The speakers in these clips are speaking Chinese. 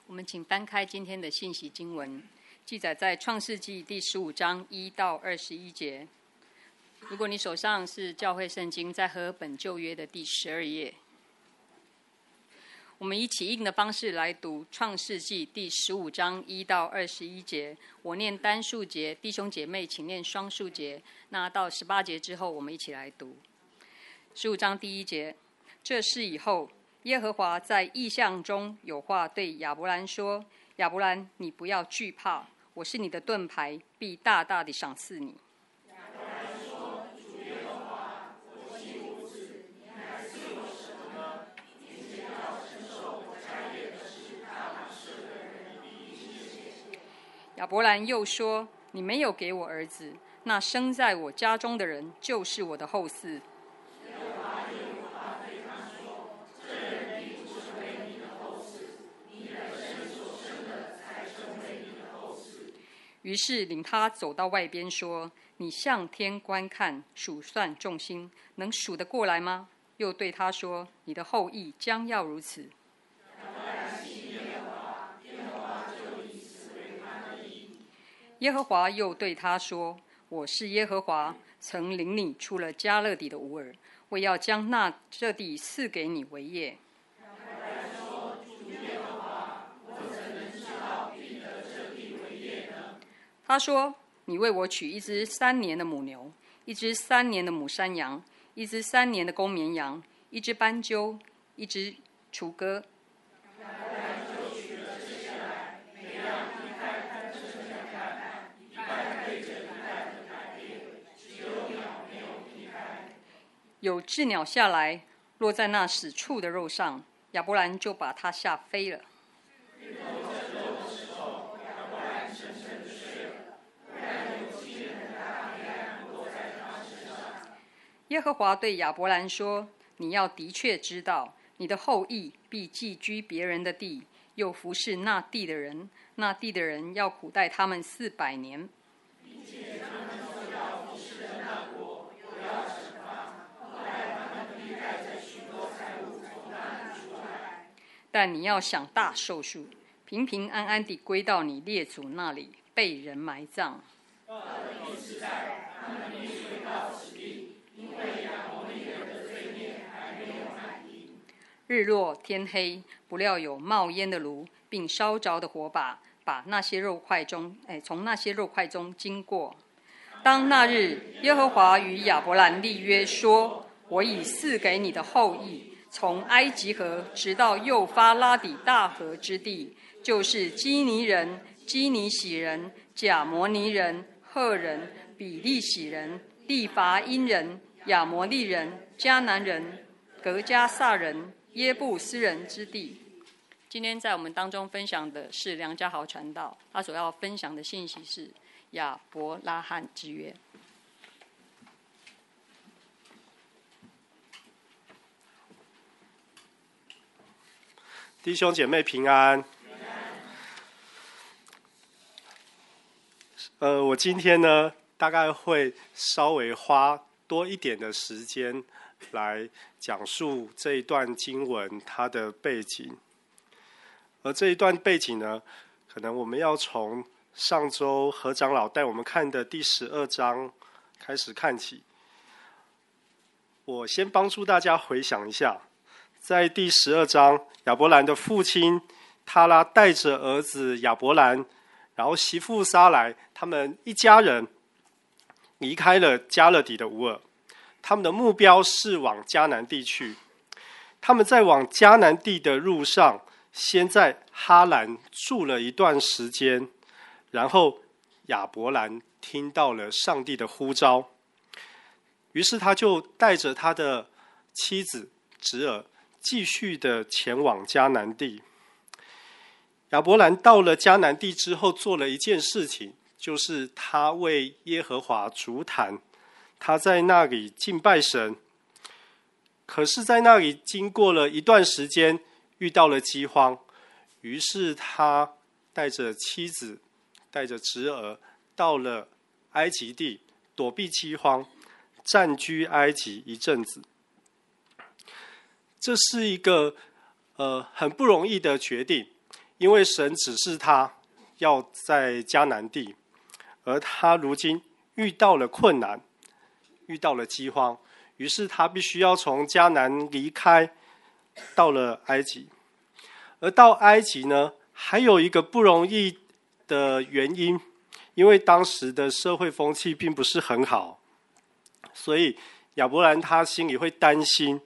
我们请翻开今天的信息经文，记载在创世纪第15章1到21节。如果你手上是教会圣经，在和合本旧约的第12页，我们以起印的方式来读创世纪第15章1到21节。我念单数节，弟兄姐妹请念双数节。那到18节之后，我们一起来读。15章第1节，这事以后，耶和华在异象中有话对亚伯兰说：亚伯兰，你不要惧怕，我是你的盾牌，必大大地赏赐你。 亚伯兰说：主耶和华，我既无子，你还赐我什么呢？你只要承受我家业的是大马士的人的一切。 亚伯兰又说：你没有给我儿子，那生在我家中的人就是我的后嗣。于是领他走到外边，说：你向天观看，数算众星，能数得过来吗？又对他说：你的后裔将要如此。耶和华又对他说：我是耶和华，曾领你出了迦勒底的乌尔，为要将这地赐给你为业。他说：你为我取一只3年的母牛，一只3年的母山羊，一只3年的公绵羊，一只斑鸠，一只雏鸽。有鸷鸟下来，落在那死处的肉上，亚伯兰就把它吓飞了。耶和华对亚伯兰说：你要的确知道，你的后裔必寄居别人的地，又服侍那地的人，那地的人要苦待他们400年。 并且他们所要服侍的那国，又要惩罚，后来他们必带着许多财物从那里出来。 但你要享大寿数，平平安安地归到你列祖那里，被人埋葬。 到了第4代，他们必归到此地，因为亚摩利人的罪孽还没有满盈。 日落天黑，不料有冒烟的炉，并烧着的火把，把那些肉块中，从那些肉块中经过。当那日，耶和华与亚伯兰立约说：我已赐给你的后裔，从埃及河直到幼发拉底大河之地，就是基尼人、基尼喜人、甲摩尼人、赫人、比利洗人、利伐因人、亚摩利人、迦南人、革迦撒人、耶布斯人之地。今天在我们当中分享的是梁家豪传道，他所要分享的信息是亚伯拉罕之约。 弟兄姐妹平安。我今天呢，大概会稍微花多一点的时间来讲述这一段经文它的背景。而这一段背景呢，可能我们要从上周何长老带我们看的第12章开始看起。我先帮助大家回想一下，在第12章，亚伯兰的父亲他拉带着儿子亚伯兰，然后媳妇撒来，他们一家人离开了迦勒底的乌尔，他们的目标是往迦南地去。他们在往迦南地的路上，先在哈兰住了一段时间，然后亚伯兰听到了上帝的呼召，于是他就带着他的妻子侄儿继续的前往迦南地。亚伯兰到了迦南地之后，做了一件事情，就是他为耶和华筑坛，他在那里敬拜神。可是在那里经过了一段时间，遇到了饥荒，于是他带着妻子带着侄儿到了埃及地躲避饥荒，暂居埃及一阵子。这是一个很不容易的决定， 因为神指示他要在迦南地，而他如今遇到了困难，遇到了饥荒，于是他必须要从迦南离开，到了埃及。而到埃及呢，还有一个不容易的原因，因为当时的社会风气并不是很好，所以亚伯兰他心里会担心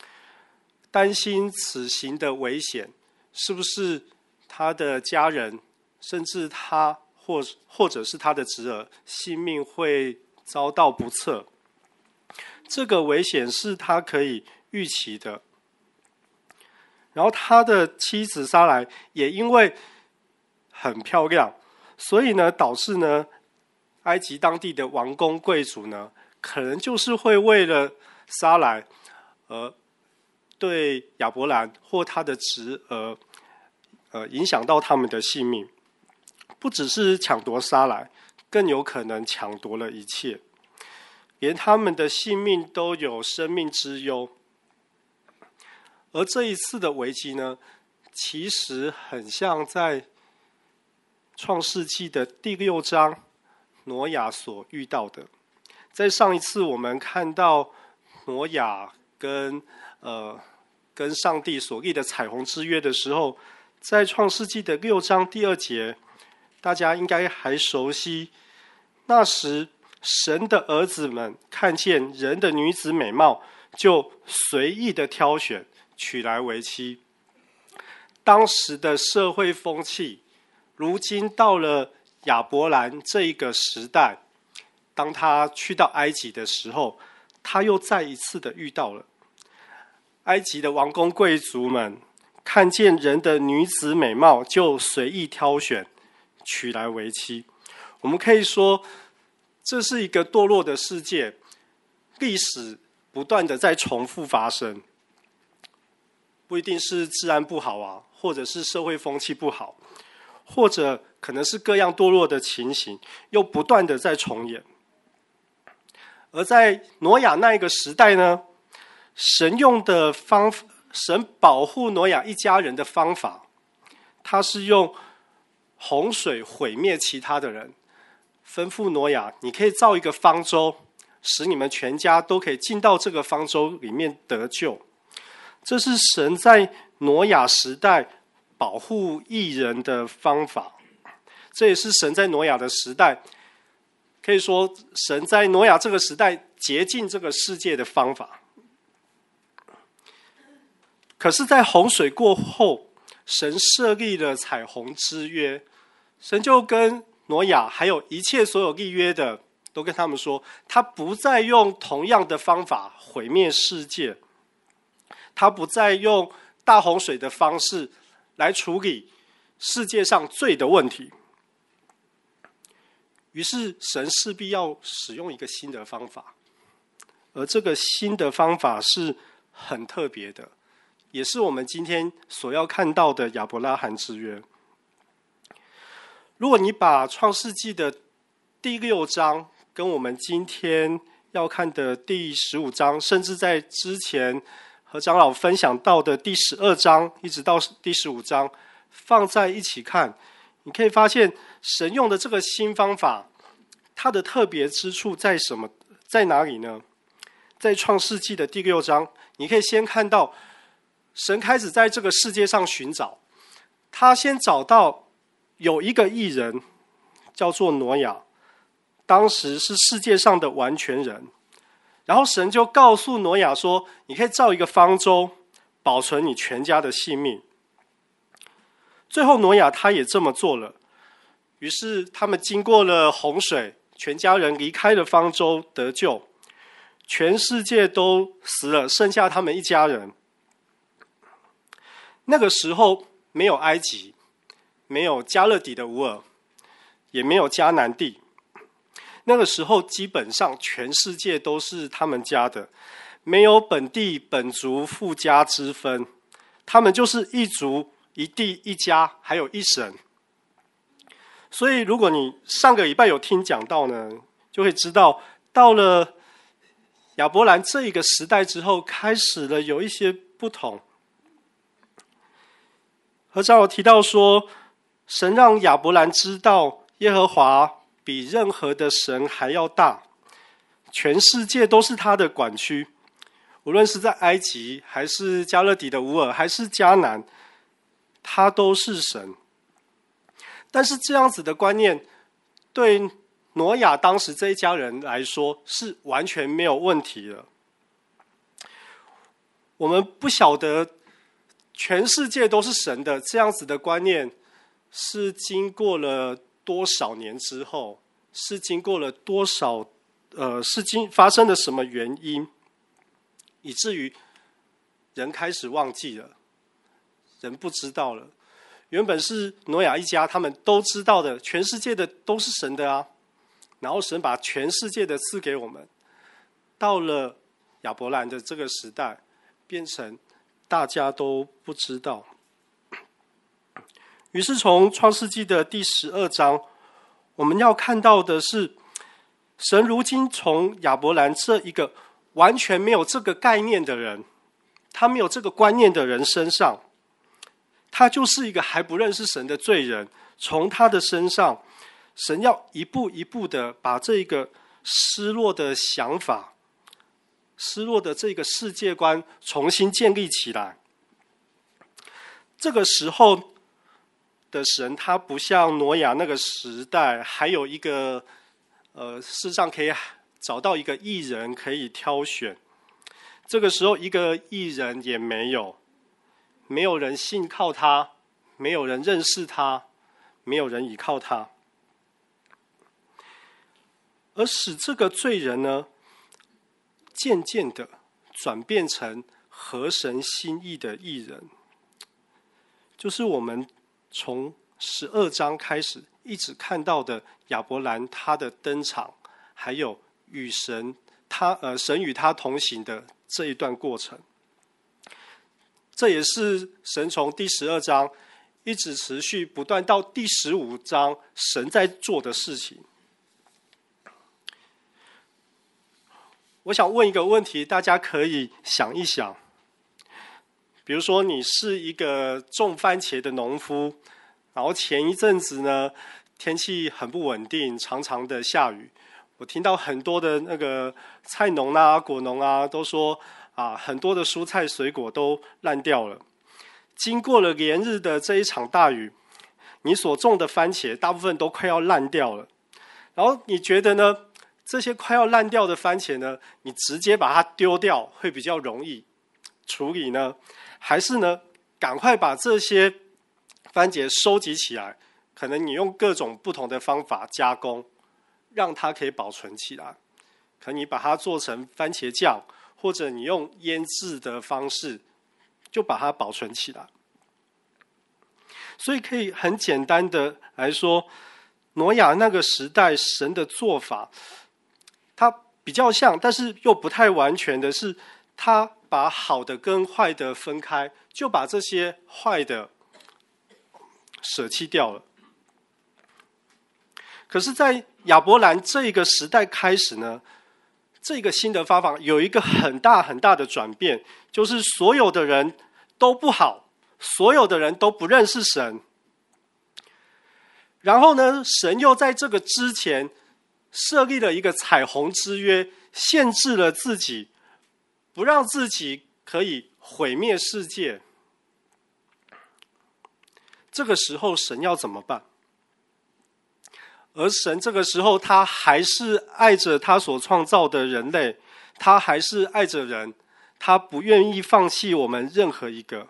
此行的危险是不是他的家人，甚至他或者是他的侄儿性命会遭到不测。这个危险是他可以预期的。然后他的妻子撒莱也因为很漂亮，所以呢导致呢埃及当地的王公贵族呢，可能就是会为了撒莱而对亚伯兰或他的侄儿影响到他们的性命。不只是抢夺撒莱，更有可能抢夺了一切，连他们的性命都有生命之忧。而这一次的危机呢，其实很像在创世纪的第6章挪亚所遇到的。在上一次我们看到挪亚跟上帝所立的彩虹之约的时候，在创世纪的6章第2节，大家应该还熟悉。那时神的儿子们看见人的女子美貌，就随意的挑选娶来为妻。当时的社会风气，如今到了亚伯兰这一个时代，当他去到埃及的时候，他又再一次的遇到了埃及的王公贵族们看见人的女子美貌，就随意挑选娶来为妻。我们可以说，这是一个堕落的世界，历史不断的在重复发生。不一定是治安不好啊，或者是社会风气不好，或者可能是各样堕落的情形，又不断的在重演。而在挪亚那一个时代呢，神保护挪亚一家人的方法，他是用洪水毁灭其他的人，吩咐挪亚，你可以造一个方舟，使你们全家都可以进到这个方舟里面得救。这是神在挪亚时代保护义人的方法，这也是神在挪亚的时代，可以说神在挪亚这个时代洁净这个世界的方法。可是在洪水过后，神设立了彩虹之约，神就跟挪亚还有一切所有立约的都跟他们说，他不再用同样的方法毁灭世界，他不再用大洪水的方式来处理世界上罪的问题。于是神势必要使用一个新的方法，而这个新的方法是很特别的，也是我们今天所要看到的亚伯拉罕之约。如果你把创世纪的第6章跟我们今天要看的第15章，甚至在之前和长老分享到的第12章一直到第15章放在一起看，你可以发现神用的这个新方法，它的特别之处在哪里呢？在创世纪的第6章，你可以先看到神开始在这个世界上寻找，他先找到有一个义人叫做挪亚，当时是世界上的完全人。然后神就告诉挪亚说，你可以造一个方舟，保存你全家的性命。最后挪亚他也这么做了，于是他们经过了洪水，全家人离开了方舟得救，全世界都死了，剩下他们一家人。那个时候没有埃及，没有加勒底的乌尔，也没有迦南地。那个时候基本上全世界都是他们家的，没有本地本族富家之分，他们就是一族一地一家，还有一神。所以如果你上个礼拜有听讲到呢，就会知道到了亚伯兰这一个时代之后，开始了有一些不同。 和长老提到说，神让亚伯兰知道耶和华比任何的神还要大，全世界都是他的管区，无论是在埃及还是加勒底的乌尔还是迦南，他都是神。但是这样子的观念对挪亚当时这一家人来说是完全没有问题的。我们不晓得全世界都是神的这样子的观念是经过了多少年之后，是经过了多少发生了什么原因，以至于人开始忘记了，人不知道了。原本是挪亚一家他们都知道的，全世界的都是神的啊，然后神把全世界的赐给我们，到了亚伯兰的这个时代，变成大家都不知道。于是从创世纪的第12章，我们要看到的是，神如今从亚伯兰这一个完全没有这个概念的人，他没有这个观念的人身上，他就是一个还不认识神的罪人，从他的身上，神要一步一步的把这个失落的想法、失落的这个世界观重新建立起来。这个时候的神，他不像挪亚那个时代，还有一个世上可以找到一个义人可以挑选。这个时候一个义人也没有，没有人信靠他，没有人认识他，没有人依靠他，而使这个罪人呢，渐渐的转变成合神心意的义人。就是我们从12章开始一直看到的亚伯兰他的登场，还有与神与他同行的这一段过程。这也是神从第12章一直持续不断到第15章神在做的事情。我想问一个问题，大家可以想一想。比如说你是一个种番茄的农夫，然后前一阵子呢天气很不稳定，常常的下雨。我听到很多的那个菜农啊、果农啊都说很多的蔬菜水果都烂掉了。经过了连日的这一场大雨，你所种的番茄大部分都快要烂掉了。然后你觉得呢？这些快要烂掉的番茄呢，你直接把它丢掉会比较容易处理呢？还是呢，赶快把这些番茄收集起来，可能你用各种不同的方法加工，让它可以保存起来。可能你把它做成番茄酱，或者你用腌制的方式，就把它保存起来。所以可以很简单的来说，挪亚那个时代神的做法，它比较像，但是又不太完全的是，他把好的跟坏的分开，就把这些坏的舍弃掉了。可是在亚伯兰这个时代开始呢，这个新的方法有一个很大很大的转变，就是所有的人都不好，所有的人都不认识神。然后呢，神又在这个之前设立了一个彩虹之约，限制了自己，不让自己可以毁灭世界。这个时候神要怎么办？而神这个时候他还是爱着他所创造的人类，他还是爱着人，他不愿意放弃我们任何一个。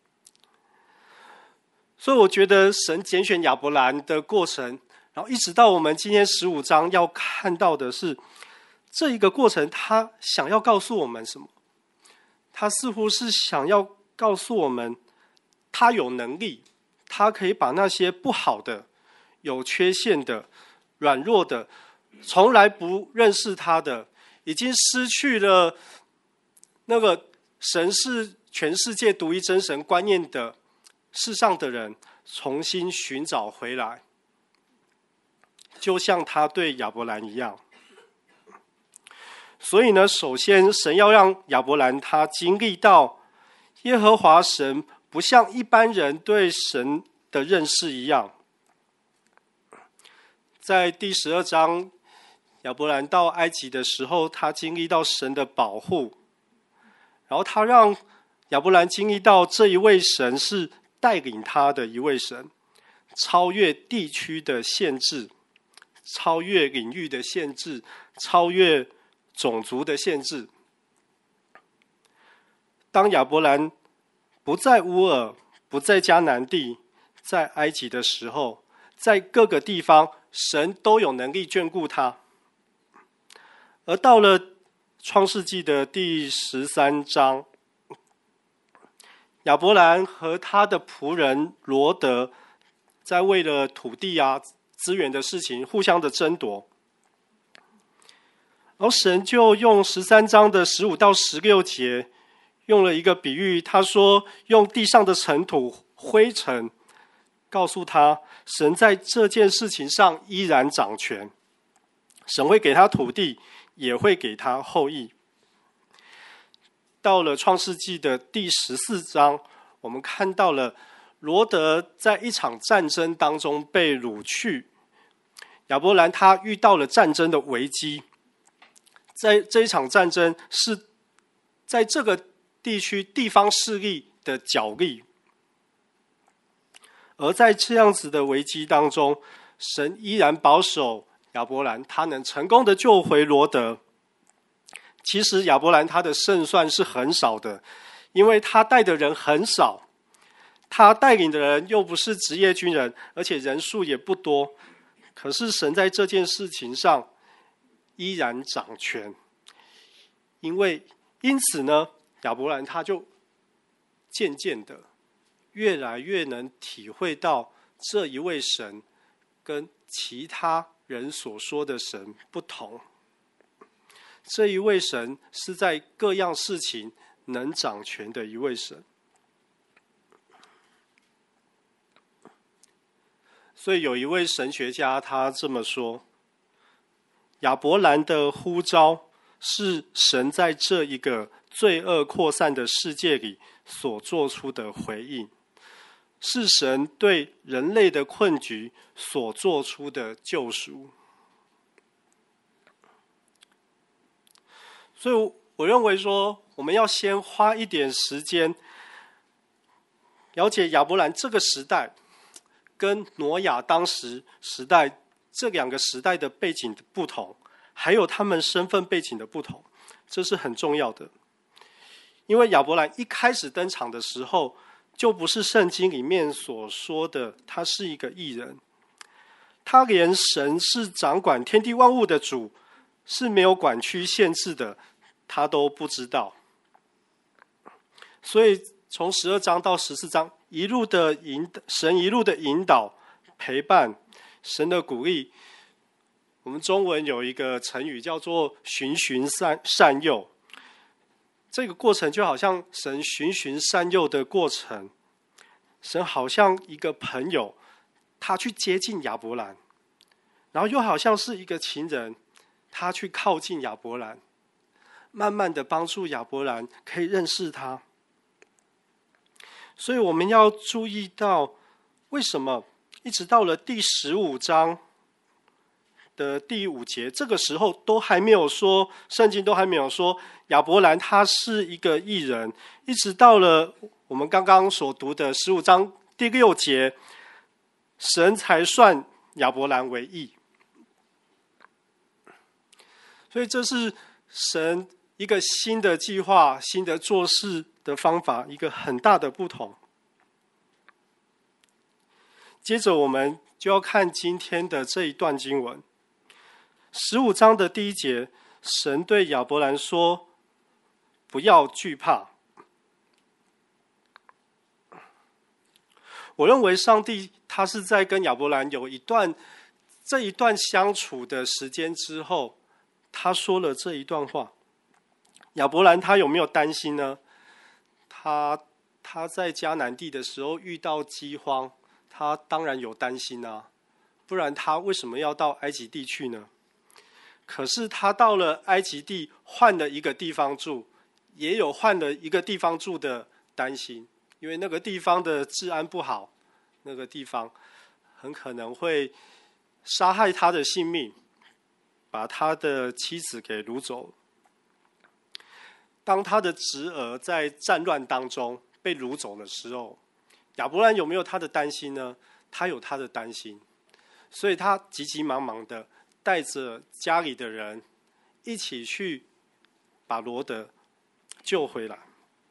所以我觉得神拣选亚伯兰的过程，然后一直到我们今天15章要看到的是，这一个过程他想要告诉我们什么？他似乎是想要告诉我们，他有能力，他可以把那些不好的、有缺陷的、软弱的、从来不认识他的、已经失去了那个神是全世界独一真神观念的世上的人，重新寻找回来，就像他对亚伯兰一样。所以呢，首先神要让亚伯兰他经历到耶和华神不像一般人对神的认识一样。在第12章，亚伯兰到埃及的时候，他经历到神的保护，然后他让亚伯兰经历到这一位神是带领他的一位神，超越地区的限制，超越领域的限制，超越种族的限制。当亚伯兰不在乌尔，不在迦南地，在埃及的时候，在各个地方神都有能力眷顾他。而到了创世纪的第13章，亚伯兰和他的仆人罗德在为了土地资源的事情互相的争夺，然后神就用13章的15到16节用了一个比喻，他说用地上的尘土灰尘告诉他，神在这件事情上依然掌权，神会给他土地，也会给他后裔。到了创世纪的第14章，我们看到了罗德在一场战争当中被掳去，亚伯兰他遇到了战争的危机。在这一场战争是在这个地区地方势力的角力，而在这样子的危机当中，神依然保守亚伯兰，他能成功的救回罗德。其实亚伯兰他的胜算是很少的，因为他带的人很少，他带领的人又不是职业军人，而且人数也不多。可是神在这件事情上依然掌权，因此呢，亚伯兰他就渐渐的越来越能体会到这一位神跟其他人所说的神不同。这一位神是在各样事情能掌权的一位神。所以有一位神学家他这么说，亚伯兰的呼召是神在这一个罪恶扩散的世界里所做出的回应，是神对人类的困局所做出的救赎。所以我认为说，我们要先花一点时间了解亚伯兰这个时代跟挪亚当时时代这两个时代的背景的不同，还有他们身份背景的不同，这是很重要的。因为亚伯兰一开始登场的时候，就不是圣经里面所说的他是一个义人，他连神是掌管天地万物的主，是没有管区限制的，他都不知道。所以从12章到14章，神一路的引导、陪伴，神的鼓励。我们中文有一个成语叫做循循善诱，这个过程就好像神循循善诱的过程，神好像一个朋友，他去接近亚伯兰，然后又好像是一个情人，他去靠近亚伯兰，慢慢的帮助亚伯兰可以认识他。所以我们要注意到，为什么一直到了第15章的第5节，这个时候都还没有说，圣经都还没有说亚伯兰他是一个义人，一直到了我们刚刚所读的15章第6节，神才算亚伯兰为义。所以这是神一个新的计划、新的做事的方法，一个很大的不同。接着我们就要看今天的这一段经文，15章的第1节，神对亚伯兰说：“不要惧怕。”我认为上帝他是在跟亚伯兰有这一段相处的时间之后，他说了这一段话。亚伯兰他有没有担心呢？他在迦南地的时候遇到饥荒，他当然有担心啊，不然他为什么要到埃及地去呢？可是他到了埃及地，换了一个地方住，也有换了一个地方住的担心， 因为那个地方的治安不好，那个地方很可能会杀害他的性命，把他的妻子给掳走。当他的侄儿在战乱当中被掳走的时候，亚伯兰有没有他的担心呢？他有他的担心，所以他急急忙忙的带着家里的人一起去把罗得救回来。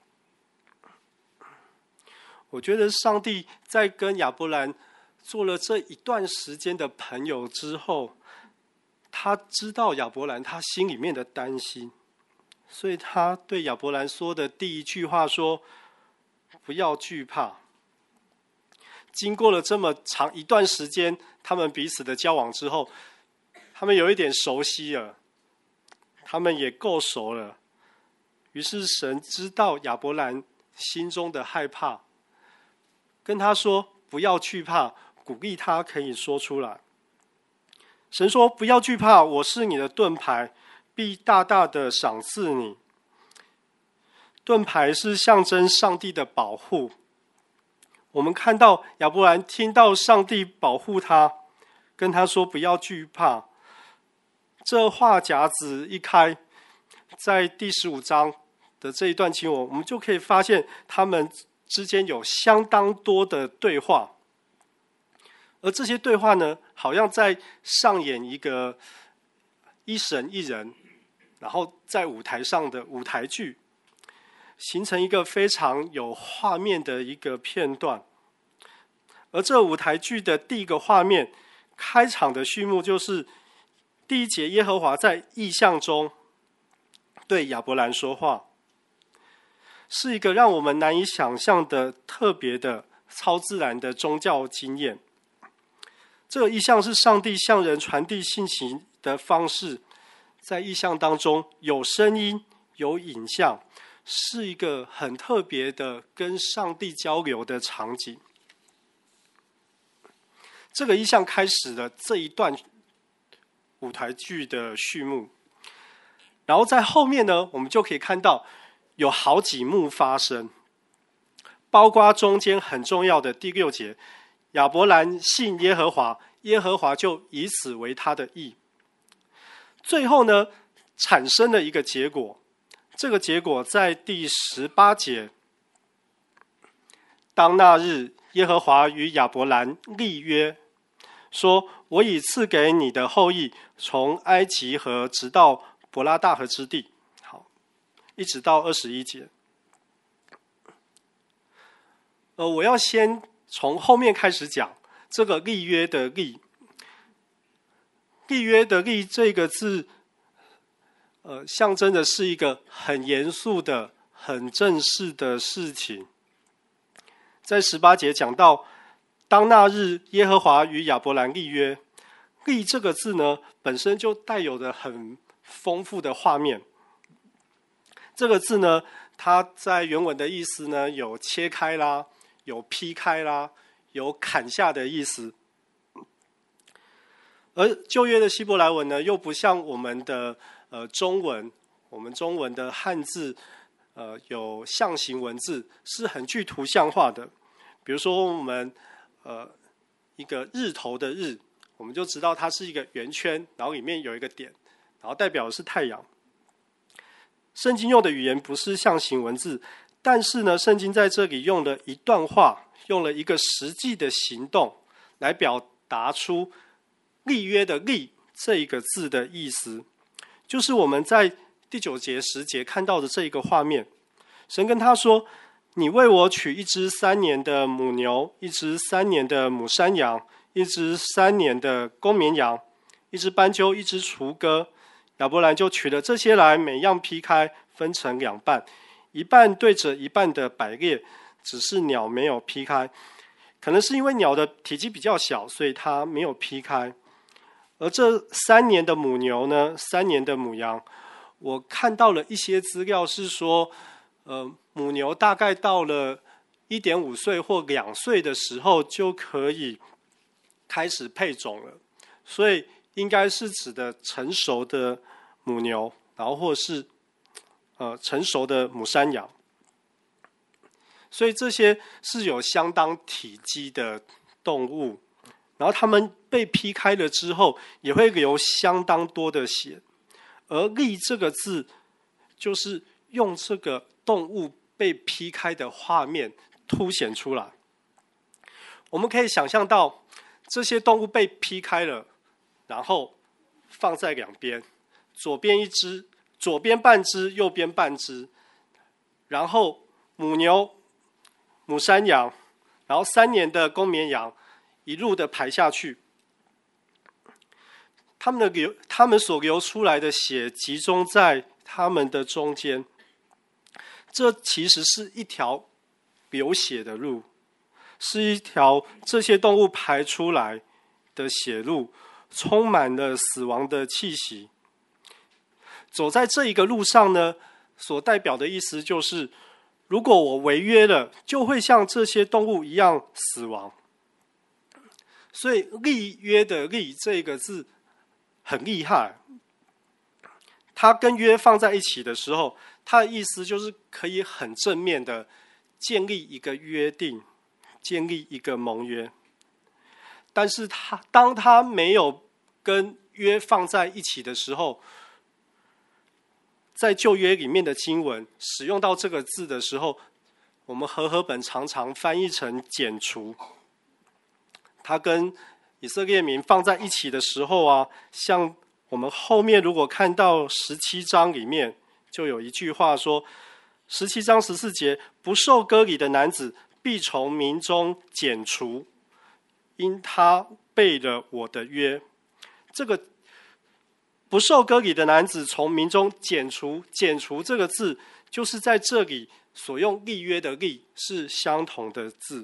我觉得上帝在跟亚伯兰做了这一段时间的朋友之后，他知道亚伯兰他心里面的担心，所以他对亚伯兰说的第一句话说：不要惧怕。经过了这么长一段时间，他们彼此的交往之后，他们有一点熟悉了，他们也够熟了。于是神知道亚伯兰心中的害怕，跟他说不要惧怕，鼓励他可以说出来。神说不要惧怕，我是你的盾牌，必大大的赏赐你。盾牌是象征上帝的保护。我们看到亚伯兰听到上帝保护他，跟他说不要惧怕，这话匣子一开，在第15章的这一段经文，我们就可以发现他们之间有相当多的对话，而这些对话呢，好像在上演一个一神一人，然后在舞台上的舞台剧，形成一个非常有画面的一个片段。而这舞台剧的第一个画面，开场的序幕就是第1节，耶和华在异象中对亚伯兰说话，是一个让我们难以想象的特别的超自然的宗教经验。这个异象是上帝向人传递信息的方式，在异象当中有声音有影像，是一个很特别的跟上帝交流的场景。这个异象开始了这一段舞台剧的序幕，然后在后面呢，我们就可以看到有好几幕发生，包括中间很重要的第6节，亚伯兰信耶和华，耶和华就以此为他的义。最后呢，产生了一个结果，这个结果在第18节，当那日耶和华与亚伯兰立约，说我已赐给你的后裔，从埃及河直到伯拉大河之地。好，一直到21节。我要先从后面开始讲这个立约的立。立约的立这个字，象征的是一个很严肃的、很正式的事情。在18节讲到，当那日耶和华与亚伯兰立约，立这个字呢，本身就带有着很丰富的画面。这个字呢，它在原文的意思呢，有切开啦，有劈开啦，有砍下的意思。而旧约的希伯来文呢，又不像我们的中文，我们中文的汉字有象形文字，是很具图像化的。比如说我们一个日头的日，我们就知道它是一个圆圈，然后里面有一个点，然后代表的是太阳。圣经用的语言不是象形文字，但是呢，圣经在这里用了一段话，用了一个实际的行动来表达出立约的立这一个字的意思，就是我们在第9节、10节看到的这一个画面。神跟他说，你为我取一只3年的母牛，一只3年的母山羊，一只3年的公绵羊，一只斑鸠，一只雏鸽。亚伯兰就取了这些来，每样劈开，分成2半，一半对着一半的摆列，只是鸟没有劈开。可能是因为鸟的体积比较小，所以它没有劈开。而这3年的母牛呢，3年的母羊，我看到了一些资料是说，母牛大概到了1.5岁或2岁的时候就可以开始配种了，所以应该是指的成熟的母牛，然后或是成熟的母山羊。 所以这些是有相当体积的动物，然后它们被劈开了之后，也会流相当多的血。而立这个字，就是用这个动物被劈开的画面凸显出来。我们可以想象到，这些动物被劈开了，然后放在两边，左边一只，左边半只，右边半只，然后母牛、母山羊，然后3年的公绵羊，一路的排下去。他们所流出来的血集中在他们的中间，这其实是一条流血的路，是一条这些动物排出来的血路，充满了死亡的气息。走在这一个路上呢，所代表的意思就是，如果我违约了，就会像这些动物一样死亡。所以立约的立这个字很厉害，它跟约放在一起的时候，它的意思就是可以很正面的建立一个约定，建立一个盟约。但是当它没有跟约放在一起的时候，在旧约里面的经文使用到这个字的时候，我们和合本常常翻译成剪除。它跟以色列民放在一起的时候啊，像我们后面如果看到17章里面，就有一句话说，17章14节，不受割礼的男子必从民中剪除，因他背了我的约。这个不受割礼的男子从民中剪除这个字，就是在这里所用立约的立是相同的字。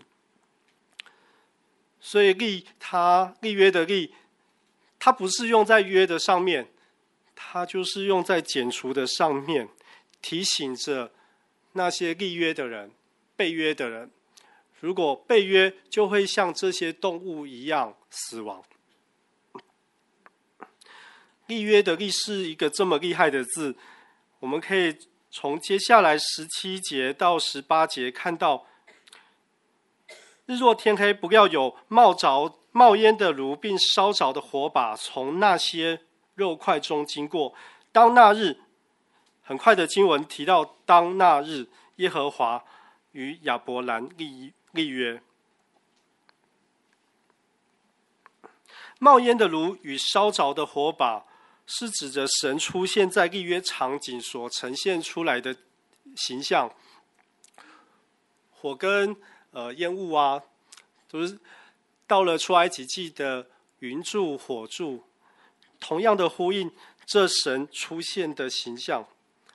所以立约的立，它不是用在约的上面，它就是用在剪除的上面，提醒着那些立约的人、被约的人，如果被约，就会像这些动物一样死亡。立约的立是一个这么厉害的字，我们可以从接下来17节到18节看到，日若天黑，不要有冒烟的炉，并烧着的火把从那些肉块中经过。当那日，很快的经文提到，当那日，耶和华与亚伯兰立约。冒烟的炉与烧着的火把，是指着神出现在立约场景所呈现出来的形象。火跟烟雾啊，都是到了出埃及记的云柱火柱，同样的呼应这神出现的形象。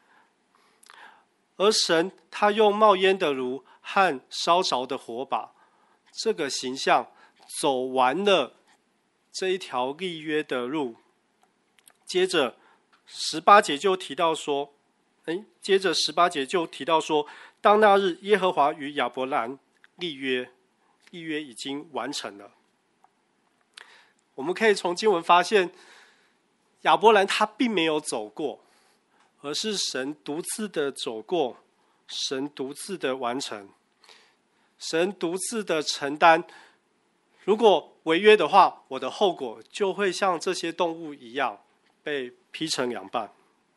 而神他用冒烟的炉和烧着的火把这个形象走完了这一条立约的路。接着18节就提到说，当那日耶和华与亚伯兰立约已经完成了。我们可以从经文发现，亚伯兰他并没有走过，而是神独自的走过，神独自的完成，神独自的承担。如果违约的话，我的后果就会像这些动物一样被劈成两半。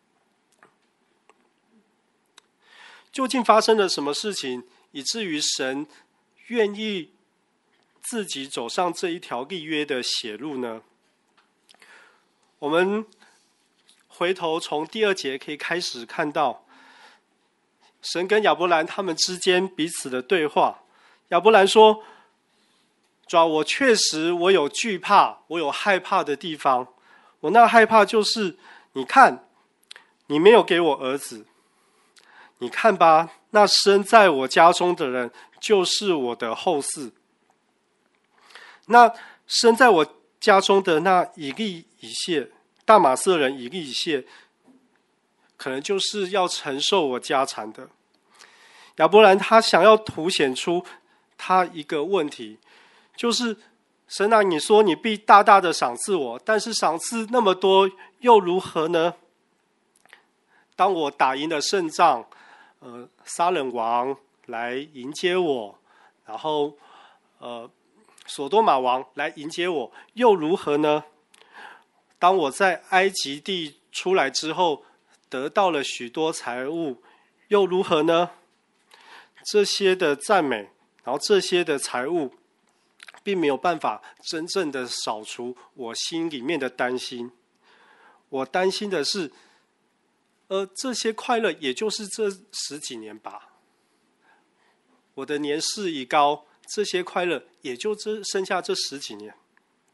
究竟发生了什么事情，以至于神愿意自己走上这一条立约的血路呢？我们回头从第2节可以开始看到，神跟亚伯兰他们之间彼此的对话。亚伯兰说，主啊，我确实我有惧怕，我有害怕的地方。我那害怕就是，你看，你没有给我儿子，你看吧，那生在我家中的人就是我的后嗣。那生在我家中的那以利以谢，大马色人以利以谢，可能就是要承受我家产的。亚伯兰他想要凸显出他一个问题，就是神啊，你说你必大大的赏赐我，但是赏赐那么多又如何呢？当我打赢了胜仗，杀人王， 来迎接我，然后所多玛王来迎接我，又如何呢？当我在埃及地出来之后，得到了许多财物，又如何呢？这些的赞美，然后这些的财物，并没有办法真正的扫除我心里面的担心。我担心的是，这些快乐也就是这10几年吧。我的年事已高，这些快乐也就剩下这10几年。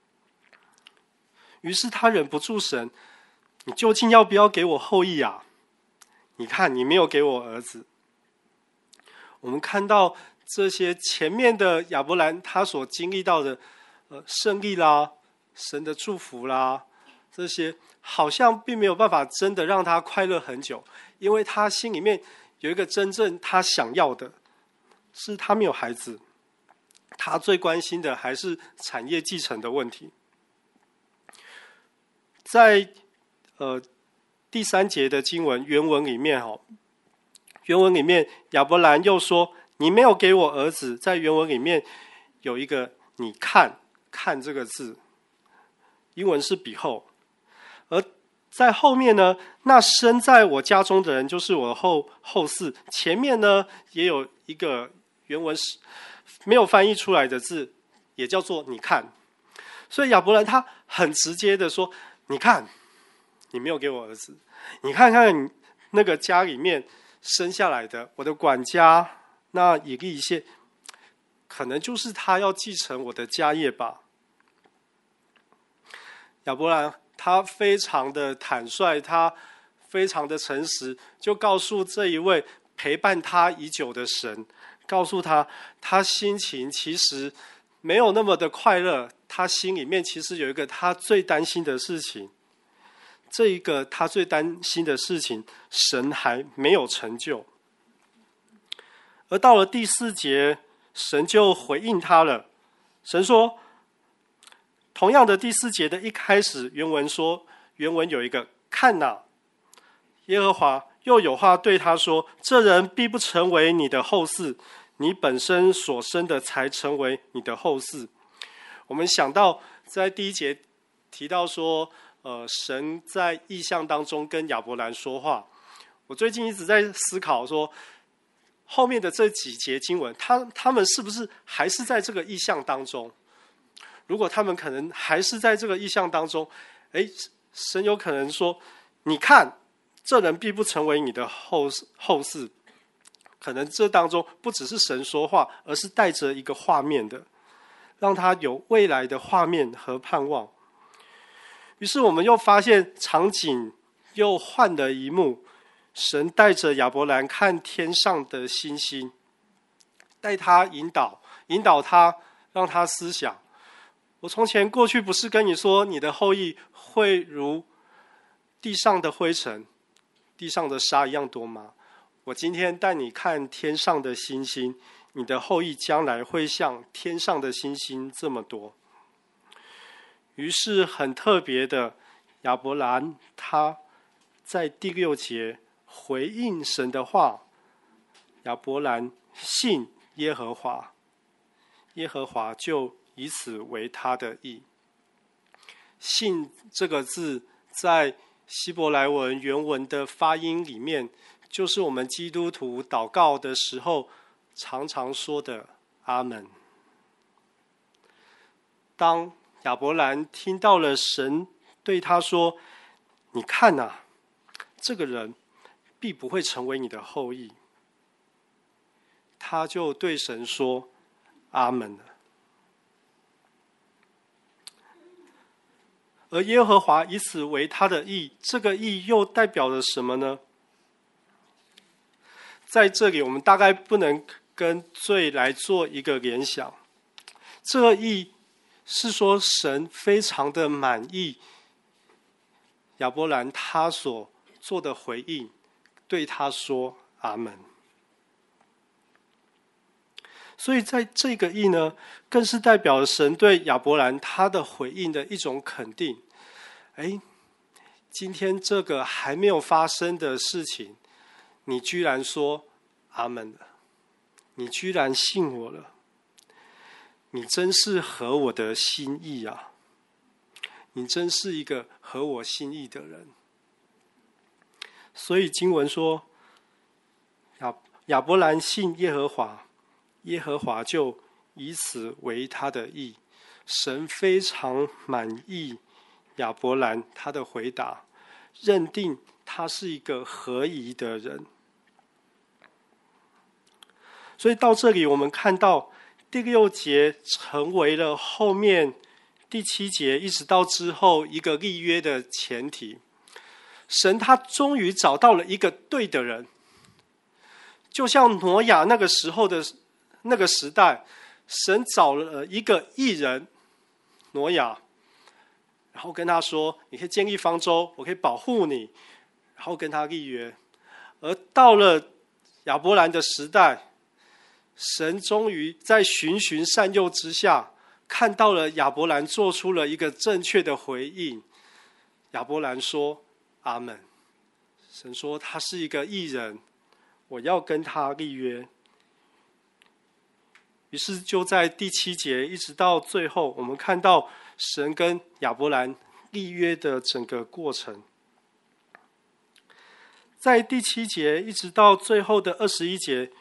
于是他忍不住神，你究竟要不要给我后裔啊？你看，你没有给我儿子。我们看到这些前面的亚伯兰他所经历到的胜利啦、神的祝福啦，这些好像并没有办法真的让他快乐很久，因为他心里面有一个真正他想要的，是他没有孩子，他最关心的还是产业继承的问题。在第3节的经文原文里面亚伯兰又说，你没有给我儿子。在原文里面有一个你看这个字，英文是 behold。而在后面呢，那生在我家中的人就是我的后嗣。前面呢也有一个原文是没有翻译出来的字，也叫做你看。所以亚伯兰他很直接的说，你看，你没有给我儿子，你看看你那个家里面生下来的我的管家那以利以谢，可能就是他要继承我的家业吧。亚伯兰他非常的坦率，他非常的诚实，就告诉这一位陪伴他已久的神，告诉他他心情其实没有那么的快乐，他心里面其实有一个他最担心的事情，这一个他最担心的事情神还没有成就。而到了第4节，神就回应他了。神说，同样的第4节的一开始，原文有一个看哪，耶和华又有话对他说，这人必不成为你的后嗣，你本身所生的才成为你的后嗣。我们想到在第1节提到说，神在异象当中跟亚伯兰说话。我最近一直在思考说，后面的这几节经文，他们是不是还是在这个异象当中？如果他们可能还是在这个异象当中，神有可能说，你看，这人必不成为你的后嗣。可能这当中不只是神说话，而是带着一个画面的，让他有未来的画面和盼望。于是我们又发现场景又换了一幕，神带着亚伯兰看天上的星星，带他引导他，让他思想。我从前过去不是跟你说，你的后裔会如地上的灰尘、地上的沙一样多吗？我今天带你看天上的星星，你的后裔将来会像天上的星星这么多。于是很特别的，亚伯兰他在第6节回应神的话，亚伯兰信耶和华，耶和华就以此为他的义。信这个字在希伯来文原文的发音里面，就是我们基督徒祷告的时候常常说的阿们。当亚伯兰听到了神对他说，你看啊，这个人必不会成为你的后裔，他就对神说阿们了。而耶和华以此为他的义，这个义又代表了什么呢？在这里我们大概不能跟罪来做一个联想，这个义是说神非常的满意亚伯兰他所做的回应，对他说阿们。所以在这个义呢，更是代表了神对亚伯兰他的回应的一种肯定。今天这个还没有发生的事情，你居然说阿们了， 你居然信我了，你真是合我的心意啊！你真是一个合我心意的人。所以经文说，亚伯兰信耶和华，耶和华就以此为他的义。神非常满意亚伯兰他的回答，认定他是一个合宜的人。所以到这里，我们看到第6节成为了后面第7节一直到之后一个立约的前提。神他终于找到了一个对的人，就像挪亚那个时候的那个时代，神找了一个义人挪亚，然后跟他说，你可以建立方舟，我可以保护你，然后跟他立约。而到了亚伯兰的时代，神终于在循循善诱之下，看到了亚伯兰做出了一个正确的回应。亚伯兰说阿们。神说他是一个义人，我要跟他立约。于是就在第7节一直到最后，我们看到神跟亚伯兰立约的整个过程。在第7节一直到最后的21节，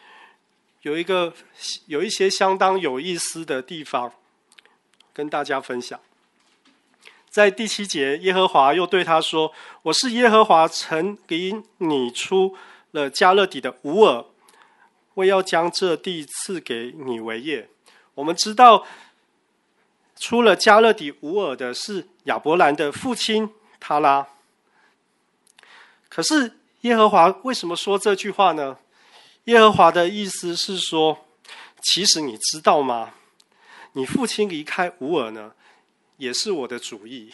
有一些相当有意思的地方跟大家分享。在第7节，耶和华又对他说，我是耶和华曾领你出了迦勒底的乌尔，为要将这地赐给你为业。我们知道出了迦勒底乌尔的是亚伯兰的父亲他拉。可是耶和华为什么说这句话呢？耶和华的意思是说，其实你知道吗？你父亲离开乌尔呢，也是我的主意。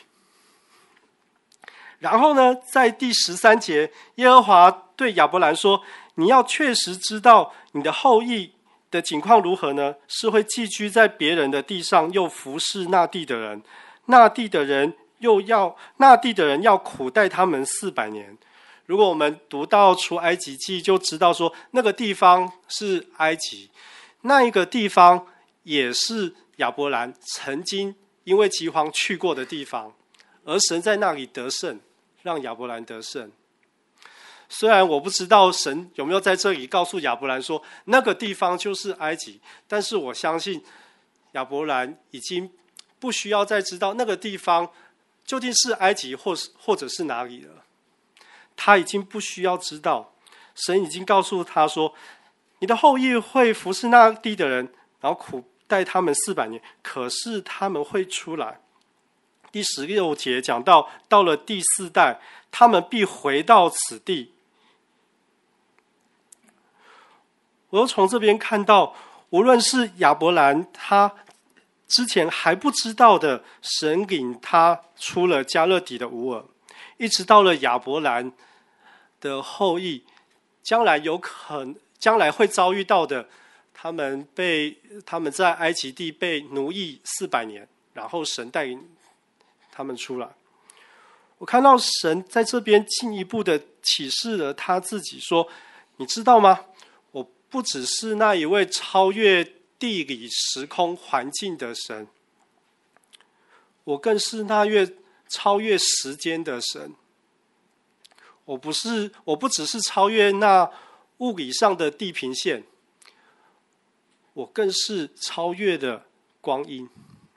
然后呢，在第13节，耶和华对亚伯兰说，你要确实知道你的后裔的景况如何呢？是会寄居在别人的地上，又服侍那地的人，那地的人要苦待他们400年。如果我们读到出埃及记，就知道说那个地方是埃及，那一个地方也是亚伯兰曾经因为饥荒去过的地方，而神在那里得胜，让亚伯兰得胜。虽然我不知道神有没有在这里告诉亚伯兰说那个地方就是埃及，但是我相信亚伯兰已经不需要再知道那个地方究竟是埃及或者是哪里了。他已经不需要知道，神已经告诉他说，你的后裔会服侍那地的人，然后苦待他们400年，可是他们会出来。第16节讲到了第4代，他们必回到此地。我又从这边看到，无论是亚伯兰他之前还不知道的，神领他出了迦勒底的乌尔，一直到了亚伯兰的后裔，将来会遭遇到的，他们在埃及地被奴役400年，然后神带领他们出来。我看到神在这边进一步的启示了他自己，说，你知道吗？我不只是那一位超越地理时空环境的神，我更是那位超越时间的神。我不只是超越那物理上的地平线，我更是超越的光阴。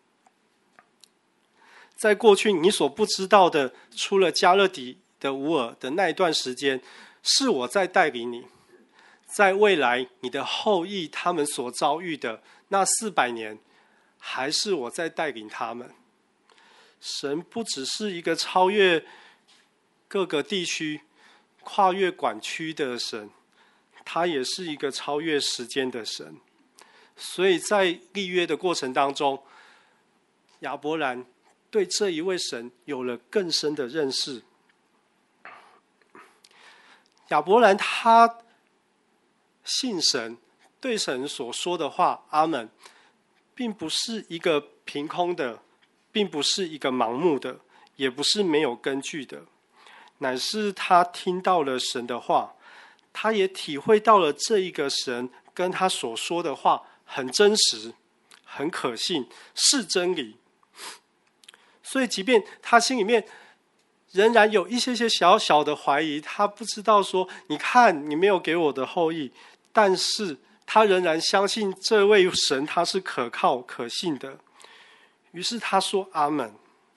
在过去你所不知道的，出了迦勒底的乌尔的那一段时间，是我在带领你。在未来你的后裔他们所遭遇的那400年，还是我在带领他们。神不只是一个超越各个地区、跨越管区的神，他也是一个超越时间的神。所以在立约的过程当中，亚伯兰对这一位神有了更深的认识。亚伯兰他信神，对神所说的话阿们，并不是一个凭空的，并不是一个盲目的，也不是没有根据的，乃是他听到了神的话，他也体会到了这一个神跟他所说的话很真实、很可信，是真理。所以即便他心里面仍然有一些小小的怀疑，他不知道说，你看你没有给我的后裔，但是他仍然相信这位神他是可靠可信的。于是他说阿们。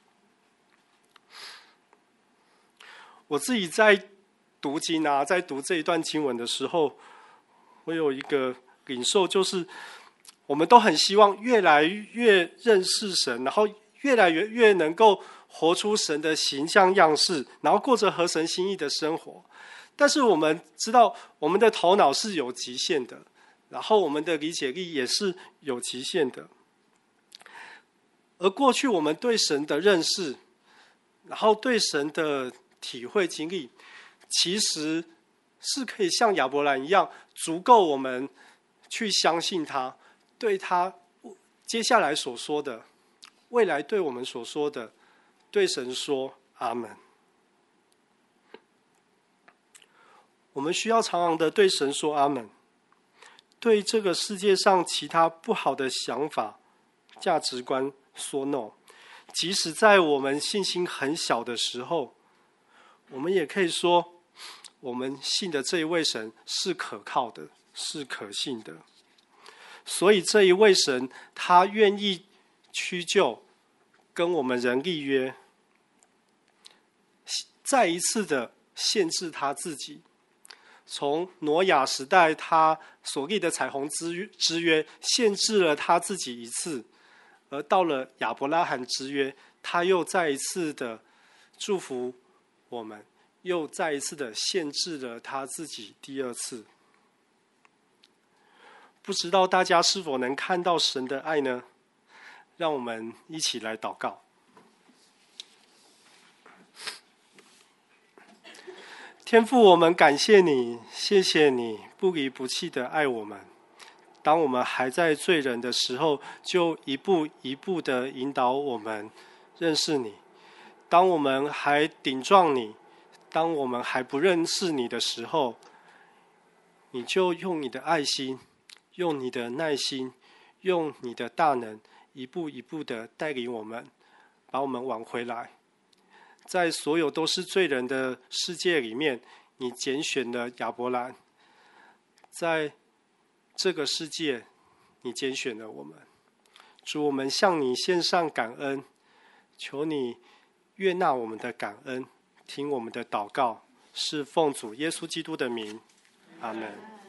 我自己在读经在读这一段经文的时候，我有一个领受，就是我们都很希望越来越认识神，然后越来越能够活出神的形象样式，然后过着合神心意的生活。但是我们知道，我们的头脑是有极限的，然后我们的理解力也是有极限的。而过去我们对神的认识，然后对神的体会经历，其实是可以像亚伯兰一样，足够我们去相信他，对他接下来所说的，未来对我们所说的，对神说阿们。我们需要常常的对神说阿们，对这个世界上其他不好的想法、价值观说 no。即使在我们信心很小的时候，我们也可以说，我们信的这一位神是可靠的，是可信的。所以这一位神，他愿意屈就，跟我们人立约，再一次的限制他自己。从挪亚时代他所立的彩虹之约，限制了他自己一次，而到了亚伯拉罕之约，他又再一次的祝福我们，又再一次的限制了他自己第二次。不知道大家是否能看到神的爱呢？让我们一起来祷告。天父，我们感谢你，谢谢你不离不弃的爱我们。当我们还在罪人的时候，就一步一步的引导我们认识你。当我们还顶撞你，当我们还不认识你的时候，你就用你的爱心，用你的耐心，用你的大能，一步一步的带领我们，把我们挽回来。在所有都是罪人的世界里面，你拣选了亚伯兰。在这个世界，你拣选了我们。主，我们向你献上感恩，求你悦纳我们的感恩，听我们的祷告，是奉主耶稣基督的名，阿们。